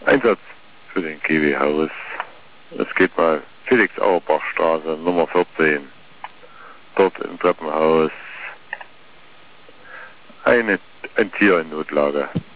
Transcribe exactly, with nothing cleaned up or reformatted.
Einsatz für den Kiwi-Haus. Es geht mal Felix-Auerbach-Straße, Nummer vierzehn. Dort im Treppenhaus eine, ein Tier in Notlage.